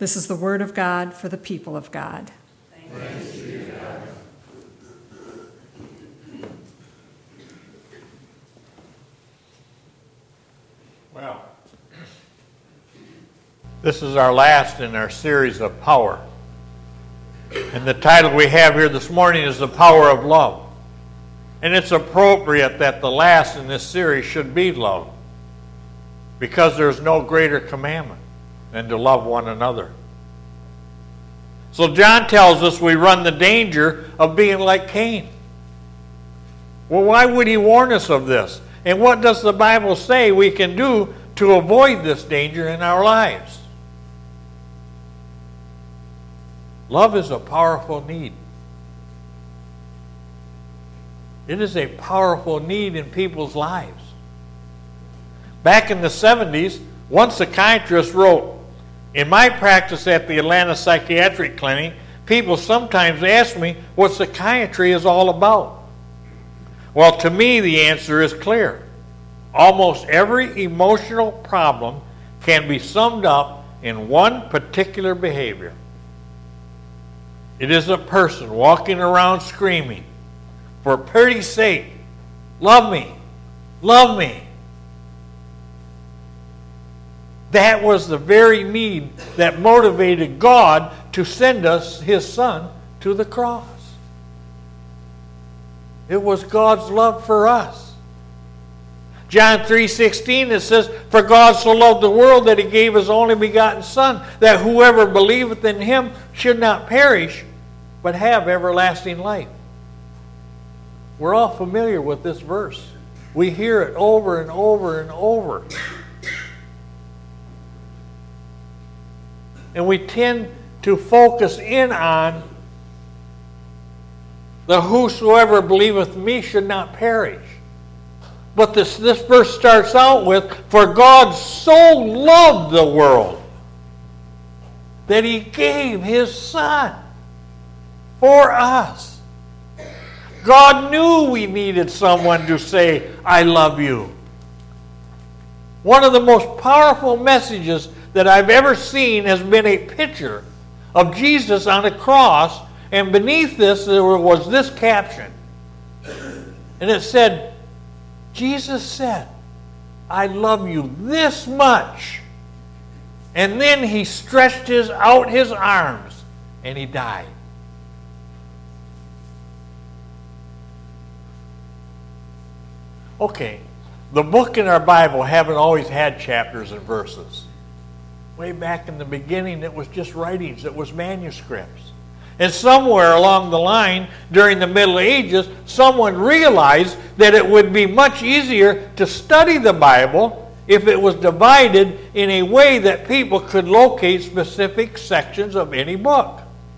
This is the word of God for the people of God. Thanks be to God. Well, this is our last in our series of power. And the title we have here this morning is The Power of Love. And it's appropriate that the last in this series should be love, because there's no greater commandment than to love one another. So John tells us we run the danger of being like Cain. Well, why would he warn us of this? And what does the Bible say we can do to avoid this danger in our lives? Love is a powerful need. It is a powerful need in people's lives. Back in the 70s, one psychiatrist wrote, "In my practice at the Atlanta Psychiatric Clinic, people sometimes ask me what psychiatry is all about. Well, to me, the answer is clear. Almost every emotional problem can be summed up in one particular behavior. It is a person walking around screaming, 'For pity's sake, love me, love me.' That was the very need that motivated God to send us His Son to the cross. It was God's love for us. John 3:16, it says, 'For God so loved the world that He gave His only begotten Son, that whoever believeth in Him should not perish, but have everlasting life.'" We're all familiar with this verse. We hear it over and over and over. And we tend to focus in on the "whosoever believeth me should not perish." But this verse starts out with, "For God so loved the world that He gave His Son for us." God knew we needed someone to say, "I love you." One of the most powerful messages that I've ever seen has been a picture of Jesus on a cross, and beneath this there was this caption. And it said, Jesus said, "I love you this much." And then He stretched out His arms and He died. Okay, the book in our Bible haven't always had chapters and verses. Way back in the beginning, it was just writings. It was manuscripts. And somewhere along the line, during the Middle Ages, someone realized that it would be much easier to study the Bible if it was divided in a way that people could locate specific sections of any book.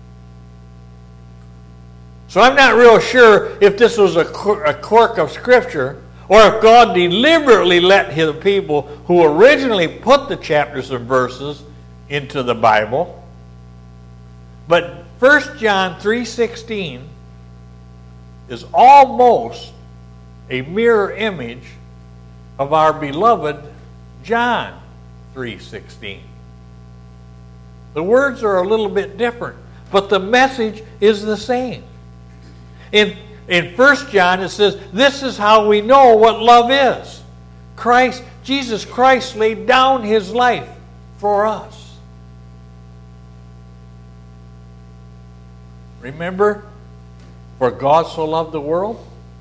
So I'm not real sure if this was a quirk of Scripture, or if God deliberately let His people who originally put the chapters and verses into the Bible. But 1 John 3:16 is almost a mirror image of our beloved John 3:16. The words are a little bit different, but the message is the same. In 1 John it says, "This is how we know what love is. Jesus Christ laid down His life for us." Remember, "For God so loved the world"?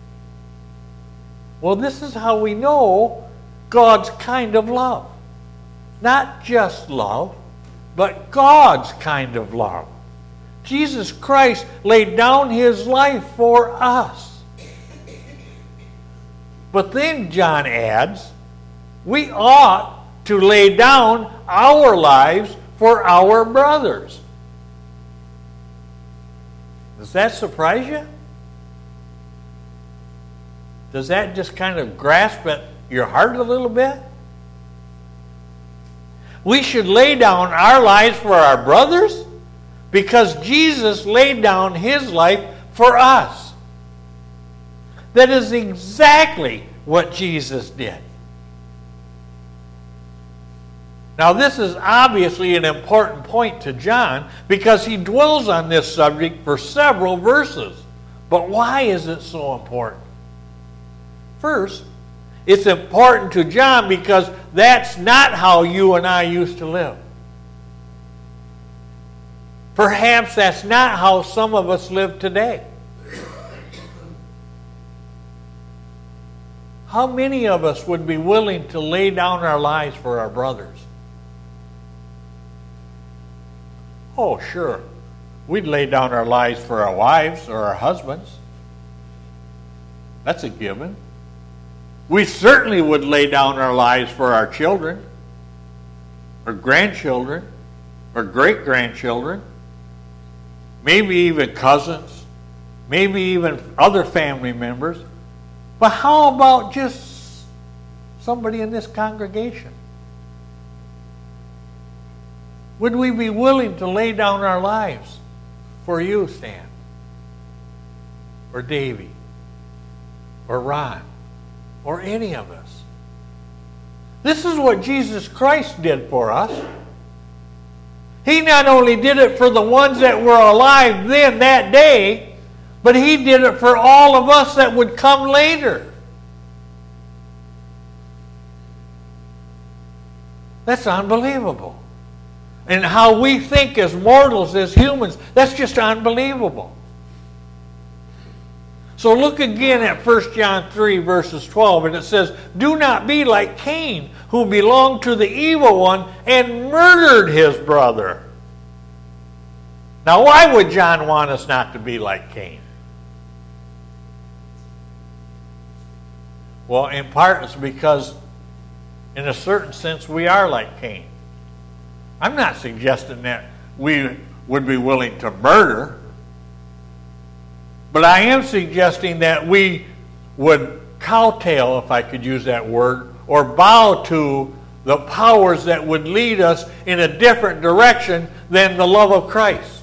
Well, this is how we know God's kind of love. Not just love, but God's kind of love. Jesus Christ laid down His life for us. But then John adds, we ought to lay down our lives for our brothers. Does that surprise you? Does that just kind of grasp at your heart a little bit? We should lay down our lives for our brothers because Jesus laid down His life for us. That is exactly what Jesus did. Now, this is obviously an important point to John because he dwells on this subject for several verses. But why is it so important? First, it's important to John because that's not how you and I used to live. Perhaps that's not how some of us live today. How many of us would be willing to lay down our lives for our brothers? Oh, sure. We'd lay down our lives for our wives or our husbands. That's a given. We certainly would lay down our lives for our children, or grandchildren, or great-grandchildren, maybe even cousins, maybe even other family members. But how about just somebody in this congregation? Would we be willing to lay down our lives for you, Stan? Or Davy? Or Ron? Or any of us? This is what Jesus Christ did for us. He not only did it for the ones that were alive then, that day, but He did it for all of us that would come later. That's unbelievable. And how we think as mortals, as humans, that's just unbelievable. So look again at 1 John 3, verses 12, and it says, "Do not be like Cain, who belonged to the evil one and murdered his brother." Now, why would John want us not to be like Cain? Well, in part it's because, in a certain sense, we are like Cain. I'm not suggesting that we would be willing to murder, but I am suggesting that we would kowtow, if I could use that word, or bow to the powers that would lead us in a different direction than the love of Christ.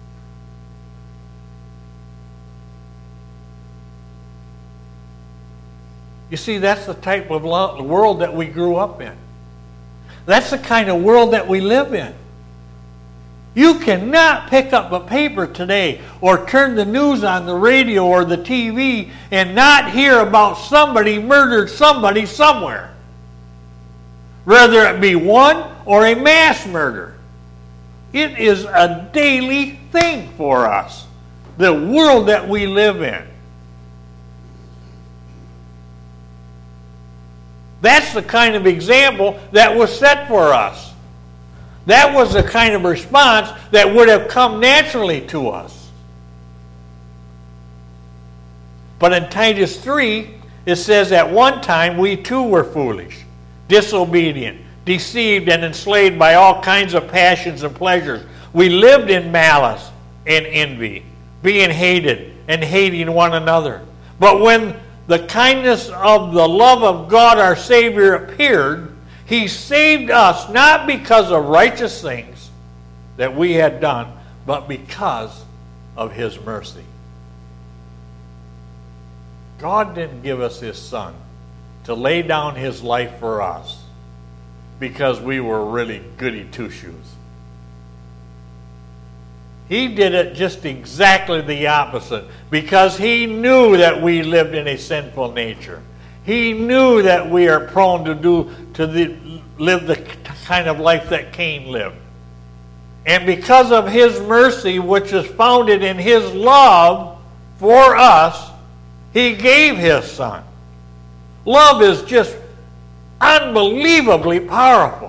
You see, that's the type of world that we grew up in. That's the kind of world that we live in. You cannot pick up a paper today or turn the news on the radio or the TV and not hear about somebody murdered somebody somewhere. Whether it be one or a mass murder. It is a daily thing for us. The world that we live in. That's the kind of example that was set for us. That was the kind of response that would have come naturally to us. But in Titus 3, it says, "At one time we too were foolish, disobedient, deceived, and enslaved by all kinds of passions and pleasures. We lived in malice and envy, being hated and hating one another. But when the kindness of the love of God our Savior appeared, He saved us not because of righteous things that we had done, but because of His mercy." God didn't give us His Son to lay down His life for us because we were really goody two-shoes. He did it just exactly the opposite because He knew that we lived in a sinful nature. He knew that we are prone to live the kind of life that Cain lived. And because of His mercy, which is founded in His love for us, He gave His Son. Love is just unbelievably powerful.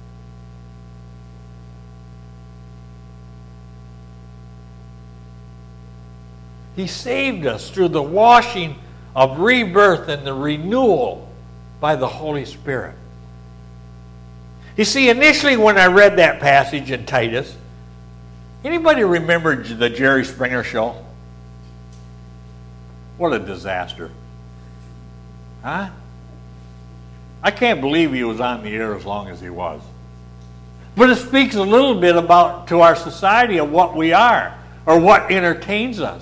He saved us through the washing of rebirth and the renewal by the Holy Spirit. You see, initially when I read that passage in Titus, anybody remember the Jerry Springer show? What a disaster. Huh? I can't believe he was on the air as long as he was. But it speaks a little bit about to our society of what we are or what entertains us.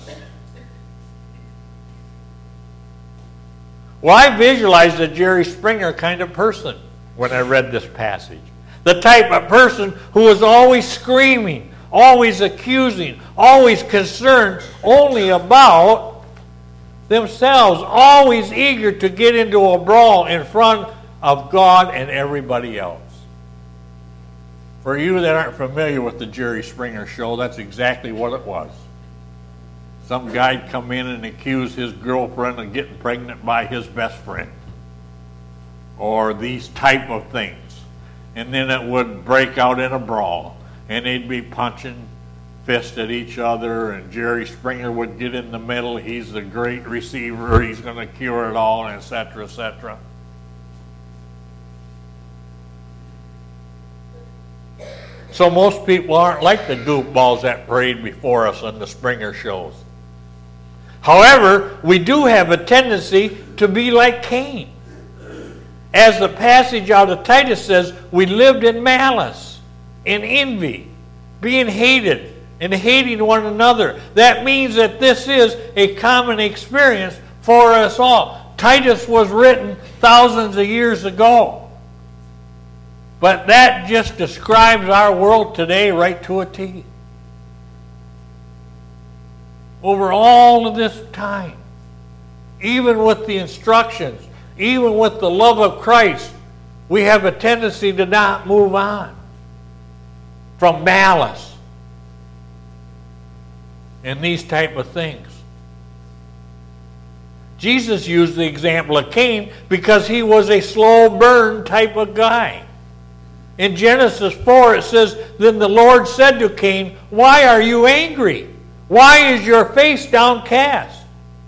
Well, I visualized a Jerry Springer kind of person when I read this passage. The type of person who was always screaming, always accusing, always concerned only about themselves, always eager to get into a brawl in front of God and everybody else. For you that aren't familiar with the Jerry Springer Show, that's exactly what it was. Some guy'd come in and accuse his girlfriend of getting pregnant by his best friend, or these type of things. And then it would break out in a brawl, and they'd be punching fists at each other, and Jerry Springer would get in the middle. He's the great receiver. He's going to cure it all, et cetera, et cetera. So most people aren't like the goofballs that parade before us on the Springer shows. However, we do have a tendency to be like Cain. As the passage out of Titus says, we lived in malice, in envy, being hated, and hating one another. That means that this is a common experience for us all. Titus was written thousands of years ago. But that just describes our world today right to a T. Over all of this time, even with the instructions, even with the love of Christ, we have a tendency to not move on from malice and these type of things. Jesus used the example of Cain because he was a slow burn type of guy. In Genesis 4 it says, "Then the Lord said to Cain, 'Why are you angry? Why is your face downcast?'"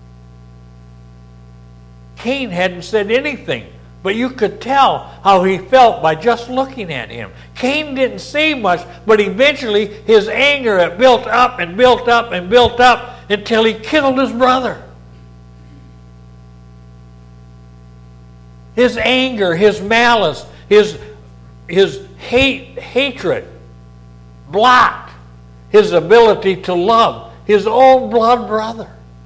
Cain hadn't said anything, but you could tell how he felt by just looking at him. Cain didn't say much, but eventually his anger had built up and built up and built up until he killed his brother. His anger, his malice, his hatred blocked his ability to love his own blood brother.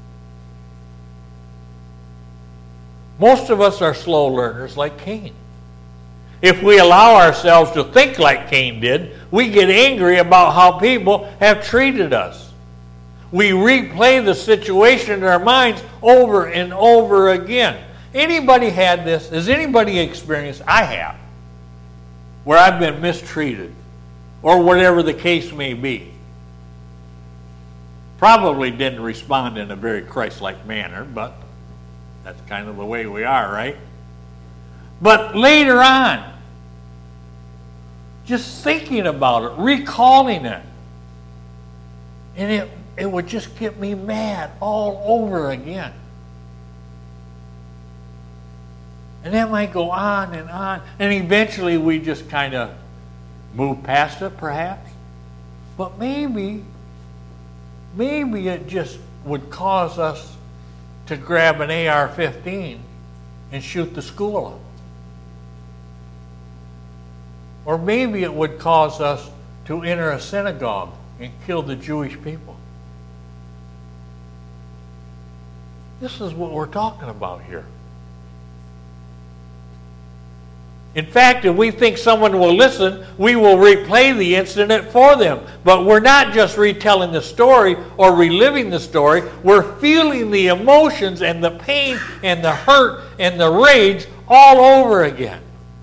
Most of us are slow learners like Cain. If we allow ourselves to think like Cain did, we get angry about how people have treated us. We replay the situation in our minds over and over again. Anybody had this? Has anybody experienced? I have. Where I've been mistreated, or whatever the case may be. Probably didn't respond in a very Christ-like manner, but that's kind of the way we are, right? But later on, just thinking about it, recalling it, and it would just get me mad all over again. And that might go on, and eventually we just kind of move past it, perhaps. But maybe it just would cause us to grab an AR-15 and shoot the school up. Or maybe it would cause us to enter a synagogue and kill the Jewish people. This is what we're talking about here. In fact, if we think someone will listen, we will replay the incident for them. But we're not just retelling the story or reliving the story. We're feeling the emotions and the pain and the hurt and the rage all over again.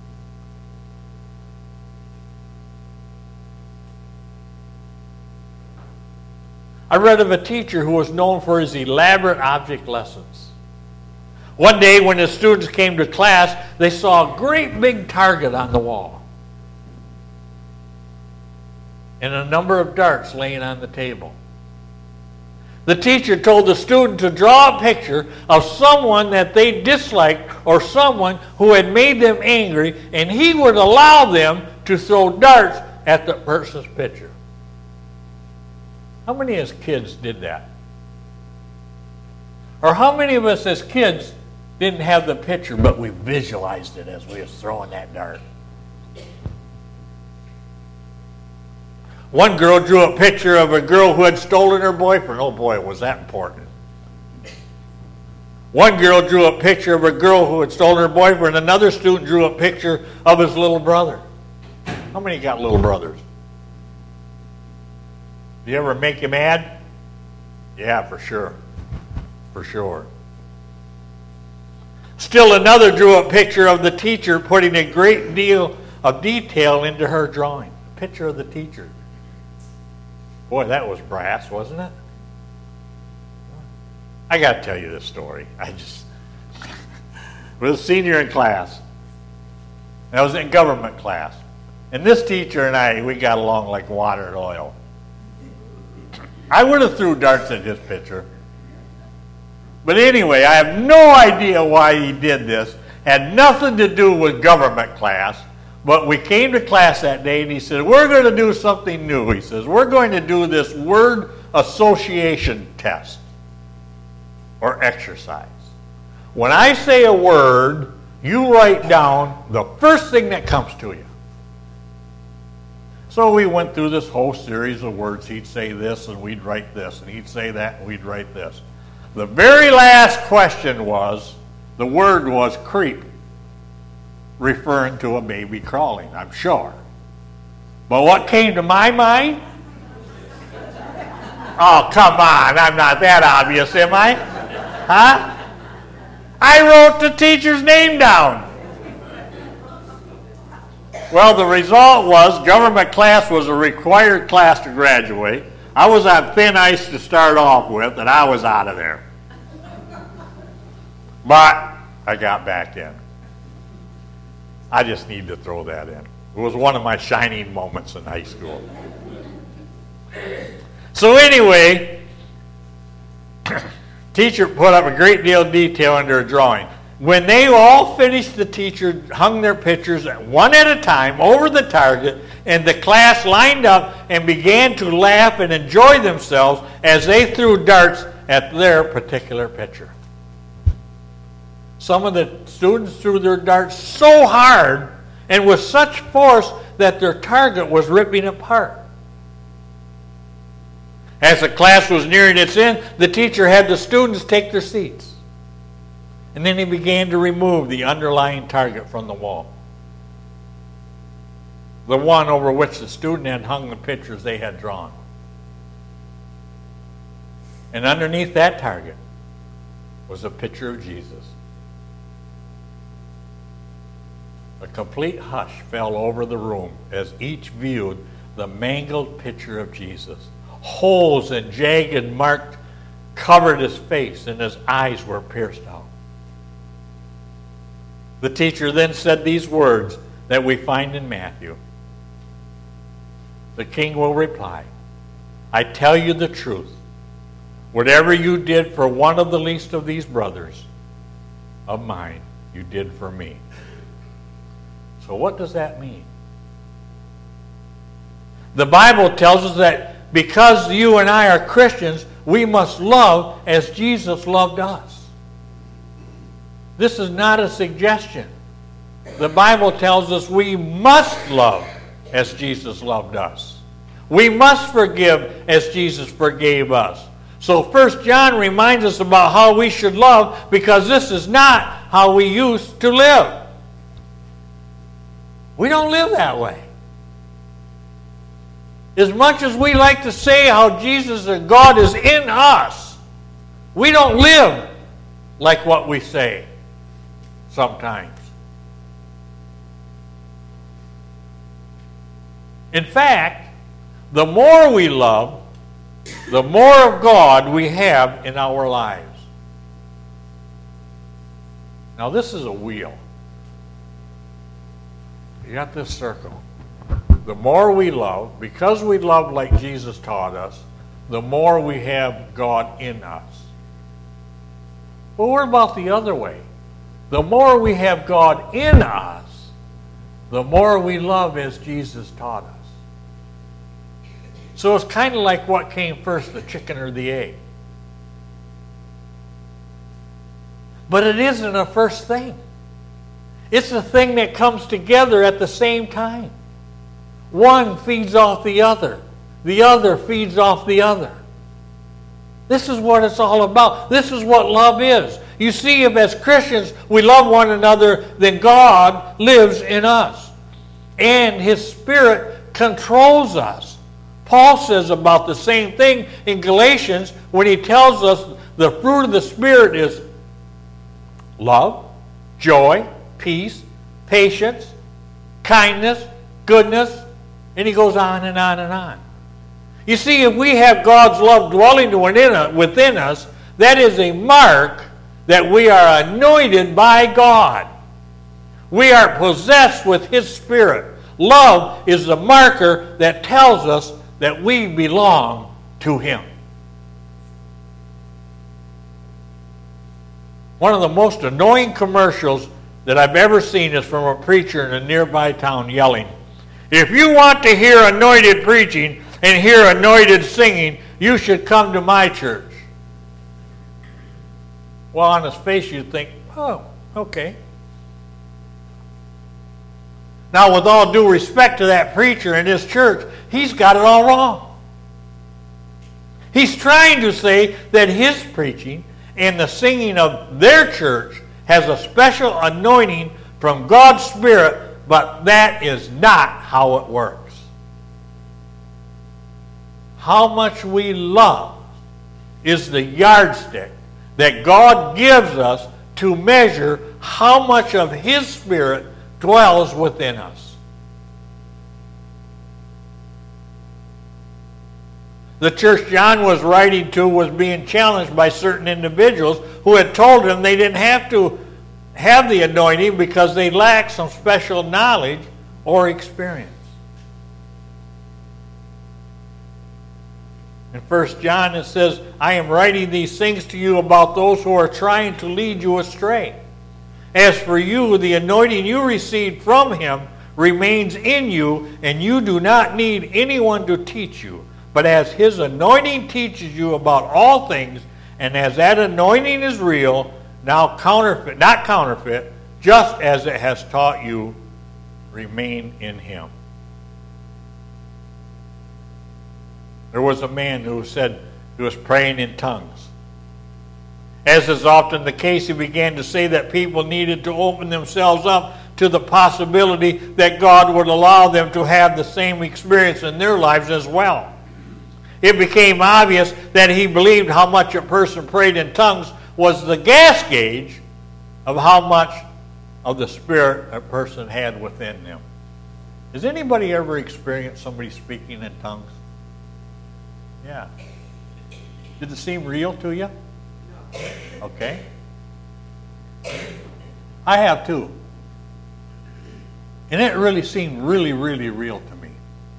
I read of a teacher who was known for his elaborate object lessons. One day when the students came to class, they saw a great big target on the wall and a number of darts laying on the table. The teacher told the student to draw a picture of someone that they disliked or someone who had made them angry, and he would allow them to throw darts at the person's picture. How many of us kids did that? Or how many of us as kids didn't have the picture, but we visualized it as we was throwing that dart? One girl drew a picture of a girl who had stolen her boyfriend. Oh boy, was that important. One girl drew a picture of a girl who had stolen her boyfriend. Another student drew a picture of his little brother. How many got little brothers? Do you ever make you mad? Yeah, for sure. For sure. Still another drew a picture of the teacher putting a great deal of detail into her drawing. A picture of the teacher. Boy, that was brass, wasn't it? I got to tell you this story. I was a senior in class. I was in government class. And this teacher and I, we got along like water and oil. I would have threw darts at his picture. But anyway, I have no idea why he did this. Had nothing to do with government class. But we came to class that day and he said, we're going to do something new. He says, we're going to do this word association test or exercise. When I say a word, you write down the first thing that comes to you. So we went through this whole series of words. He'd say this and we'd write this, and he'd say that and we'd write this. The very last question was, the word was creep, referring to a baby crawling, I'm sure. But what came to my mind? Oh, come on, I'm not that obvious, am I? Huh? I wrote the teacher's name down. Well, the result was government class was a required class to graduate. I was on thin ice to start off with, and I was out of there. But I got back in. I just need to throw that in. It was one of my shining moments in high school. So anyway, teacher put up a great deal of detail into her drawing. When they all finished, the teacher hung their pictures one at a time over the target, and the class lined up and began to laugh and enjoy themselves as they threw darts at their particular picture. Some of the students threw their darts so hard and with such force that their target was ripping apart. As the class was nearing its end, the teacher had the students take their seats. And then he began to remove the underlying target from the wall. The one over which the student had hung the pictures they had drawn. And underneath that target was a picture of Jesus. A complete hush fell over the room as each viewed the mangled picture of Jesus. Holes and jagged marks covered his face, and his eyes were pierced out. The teacher then said these words that we find in Matthew. The king will reply, I tell you the truth. Whatever you did for one of the least of these brothers of mine, you did for me. So what does that mean? The Bible tells us that because you and I are Christians, we must love as Jesus loved us. This is not a suggestion. The Bible tells us we must love as Jesus loved us. We must forgive as Jesus forgave us. So 1 John reminds us about how we should love, because this is not how we used to live. We don't live that way. As much as we like to say how Jesus or God is in us, we don't live like what we say sometimes. In fact, the more we love, the more of God we have in our lives. Now this is a wheel. You got this circle. The more we love, because we love like Jesus taught us, the more we have God in us. But what about the other way? The more we have God in us, the more we love as Jesus taught us. So it's kind of like what came first, the chicken or the egg. But it isn't a first thing. It's a thing that comes together at the same time. One feeds off the other. The other feeds off the other. This is what it's all about. This is what love is. You see, if as Christians we love one another, then God lives in us. and His Spirit controls us. Paul says about the same thing in Galatians when he tells us the fruit of the Spirit is love, joy, peace, patience, kindness, goodness, and he goes on and on and on. You see, if we have God's love dwelling within us, that is a mark that we are anointed by God. We are possessed with His Spirit. Love is the marker that tells us that we belong to Him. One of the most annoying commercials that I've ever seen is from a preacher in a nearby town yelling, "If you want to hear anointed preaching and hear anointed singing, you should come to my church." Well, on his face you'd think, oh, okay. Now, with all due respect to that preacher and his church, he's got it all wrong. He's trying to say that his preaching and the singing of their church has a special anointing from God's Spirit, but that is not how it works. How much we love is the yardstick that God gives us to measure how much of His Spirit dwells within us. The church John was writing to was being challenged by certain individuals who had told him they didn't have to have the anointing because they lacked some special knowledge or experience. In 1 John it says, "I am writing these things to you about those who are trying to lead you astray. As for you, the anointing you received from Him remains in you, and you do not need anyone to teach you. But as His anointing teaches you about all things, and as that anointing is real, not counterfeit, just as it has taught you, remain in Him." There was a man who said he was praying in tongues. As is often the case, he began to say that people needed to open themselves up to the possibility that God would allow them to have the same experience in their lives as well. It became obvious that he believed how much a person prayed in tongues was the gas gauge of how much of the Spirit a person had within them. Has anybody ever experienced somebody speaking in tongues? Yeah. Did it seem real to you? Okay. I have too. And it really seemed really, really real to me.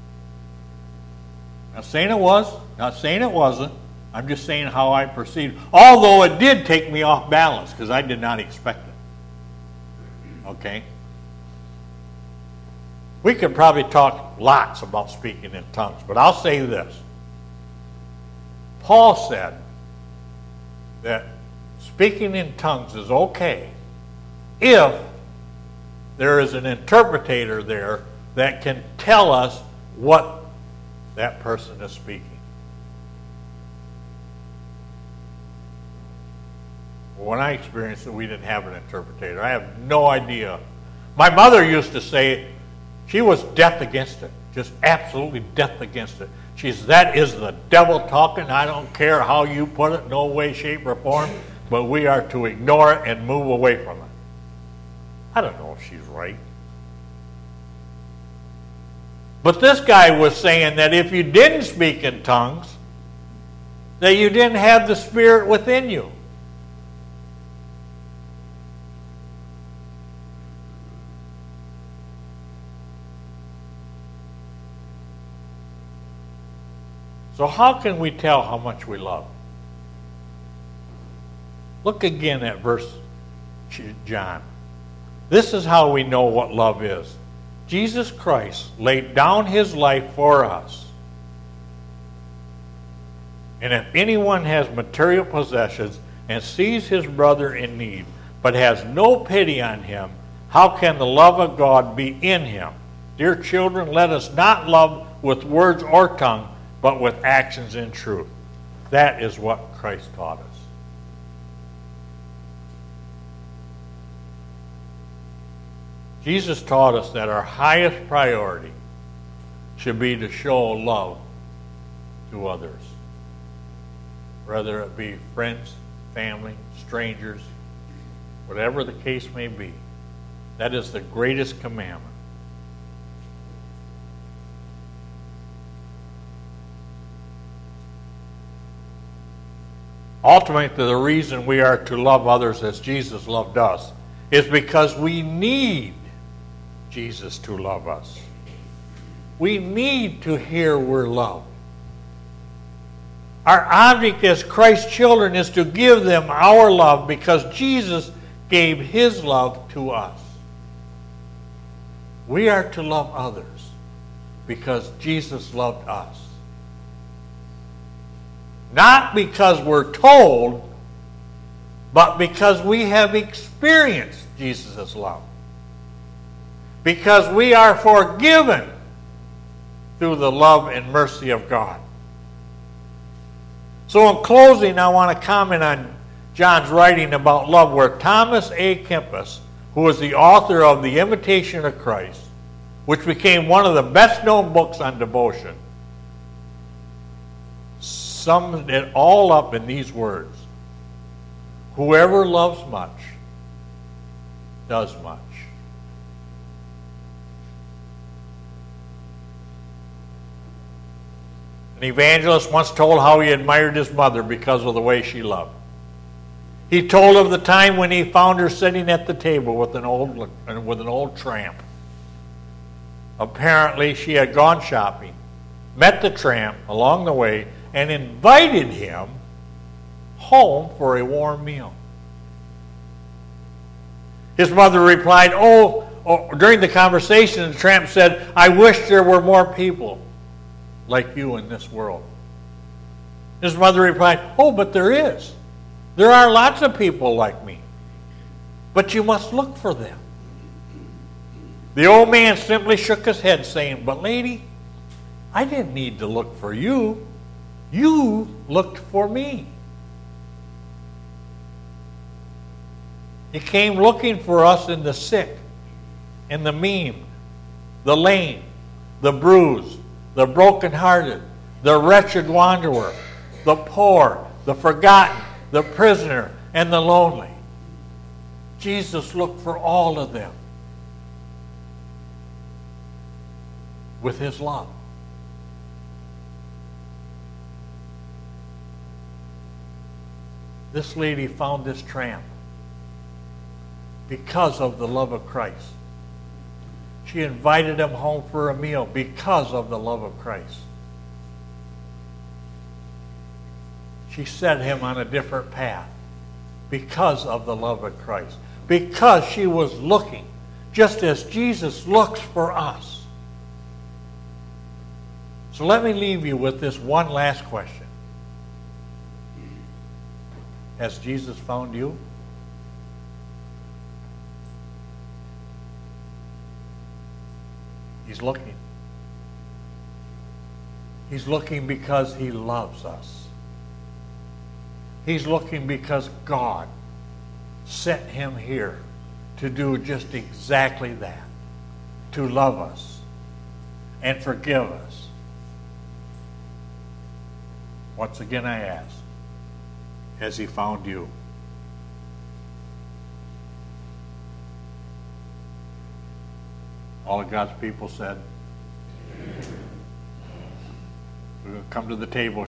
Not saying it was, not saying it wasn't. I'm just saying how I perceived. Although it did take me off balance because I did not expect it. Okay? We could probably talk lots about speaking in tongues, but I'll say this. Paul said that speaking in tongues is okay if there is an interpreter there that can tell us what that person is speaking. When I experienced it, we didn't have an interpreter. I have no idea. My mother used to say she was death against it, just absolutely death against it. She says, "That is the devil talking. I don't care how you put it, no way, shape, or form, but we are to ignore it and move away from it." I don't know if she's right. But this guy was saying that if you didn't speak in tongues, that you didn't have the Spirit within you. So how can we tell how much we love? Look again at verse John. This is how we know what love is. Jesus Christ laid down His life for us. And if anyone has material possessions and sees his brother in need, but has no pity on him, how can the love of God be in him? Dear children, let us not love with words or tongue, but with actions in truth. That is what Christ taught us. Jesus taught us that our highest priority should be to show love to others, whether it be friends, family, strangers, whatever the case may be. That is the greatest commandment. Ultimately, the reason we are to love others as Jesus loved us is because we need Jesus to love us. We need to hear we're loved. Our object as Christ's children is to give them our love because Jesus gave his love to us. We are to love others because Jesus loved us. Not because we're told, but because we have experienced Jesus' love. Because we are forgiven through the love and mercy of God. So in closing, I want to comment on John's writing about love, where Thomas A. Kempis, who was the author of The Imitation of Christ, which became one of the best-known books on devotion, summed it all up in these words: whoever loves much does much. An evangelist once told how he admired his mother because of the way she loved. He told of the time when he found her sitting at the table with an old tramp. Apparently, she had gone shopping, met the tramp along the way, and invited him home for a warm meal. His mother replied, during the conversation, the tramp said, "I wish there were more people like you in this world." His mother replied, "But there is. There are lots of people like me. But you must look for them." The old man simply shook his head, saying, "But lady, I didn't need to look for you. You looked for me." He came looking for us in the sick, in the maimed, the lame, the bruised, the brokenhearted, the wretched wanderer, the poor, the forgotten, the prisoner, and the lonely. Jesus looked for all of them with his love. This lady found this tramp because of the love of Christ. She invited him home for a meal because of the love of Christ. She set him on a different path because of the love of Christ. Because she was looking, just as Jesus looks for us. So let me leave you with this one last question. Has Jesus found you? He's looking. He's looking because he loves us. He's looking because God sent him here to do just exactly that, to love us and forgive us. Once again I ask, has he found you? All of God's people said, we're going to come to the table.